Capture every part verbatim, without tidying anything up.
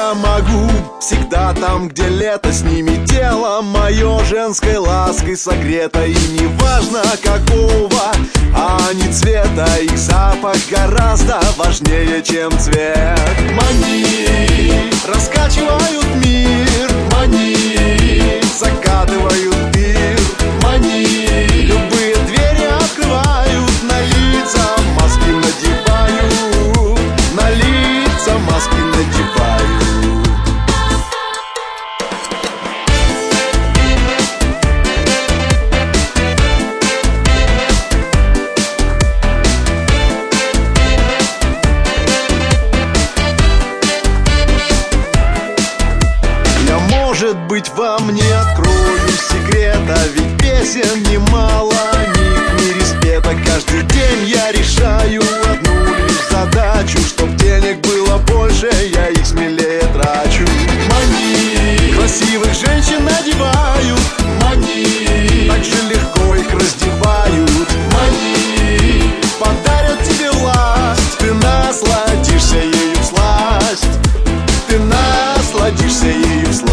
я могу всегда там, где лето. С ними тело мое женской лаской согрето. И не важно какого они цвета, их запах гораздо важнее, чем цвет. Мани раскачивают мир, мани закатывают пир, мани любые двери открывают, на лица маски надевают, на лица маски надевают. Может быть, вам не открою секрета, ведь песен немало, ни ни респета. Каждый день я решаю одну лишь задачу, чтоб денег было больше, я их смелее трачу. Мани красивых женщин надевают, мани так же легко их раздевают, мани подарят тебе власть, ты насладишься ею всласть, ты насладишься ею всласть.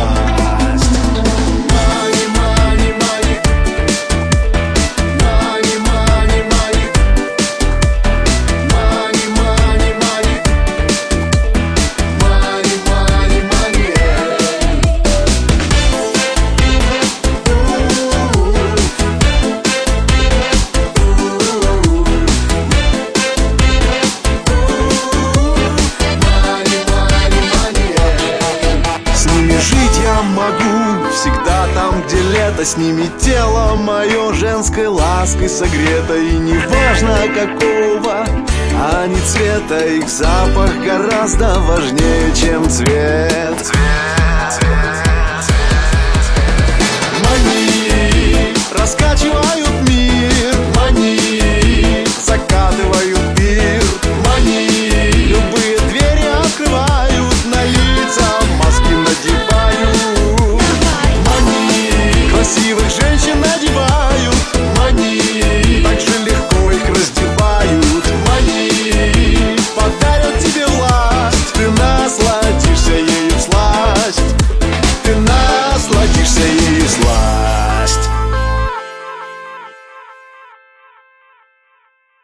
Могу всегда там, где лето, с ними тело мое женской лаской согрето. И не важно какого они цвета, их запах гораздо важнее, чем цвет.